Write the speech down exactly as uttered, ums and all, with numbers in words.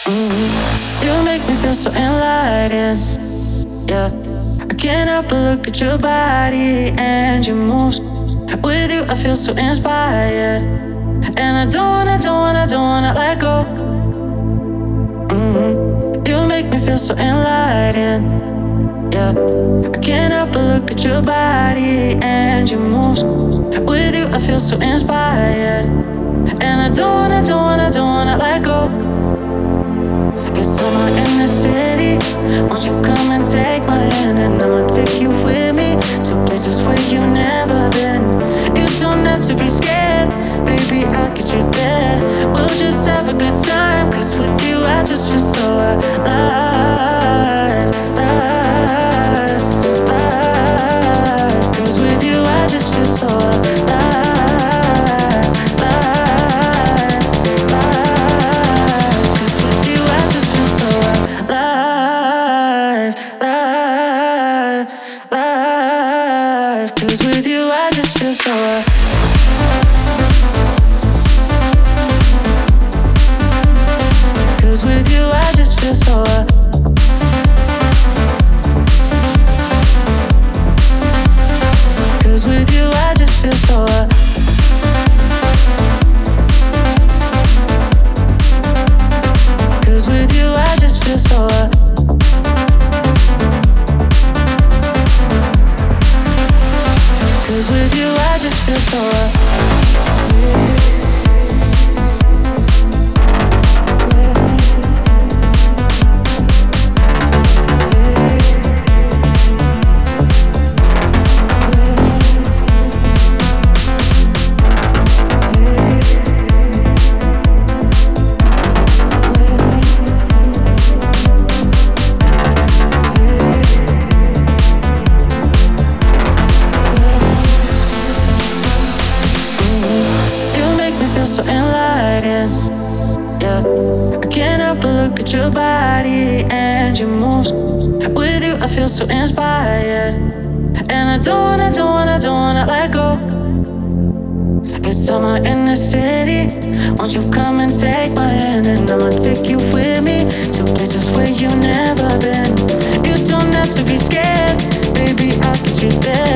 You make me feel so enlightened, yeah. I can't help but look at your body and your moves. With you I feel so inspired, and I don't wanna, don't wanna, don't wanna let go. mm-hmm. You make me feel so enlightened, yeah. I can't help but look at your body and your moves. With you I feel so inspired, and I don't wanna, don't wanna, don't wanna let go. It's summer in the city. Won't you come and take my hand, and I'ma take you with me to places where you've never been. You don't have to be scared, baby, I'll get you there. We'll just have a good time, cause with you I just feel so alive, alive, alive. Cause with you I just feel so alive. So inspired, and I don't wanna, don't wanna, don't wanna let go. It's summer in the city. Won't you come and take my hand, and I'ma take you with me to places where you've never been. You don't have to be scared, baby, I'll get you there.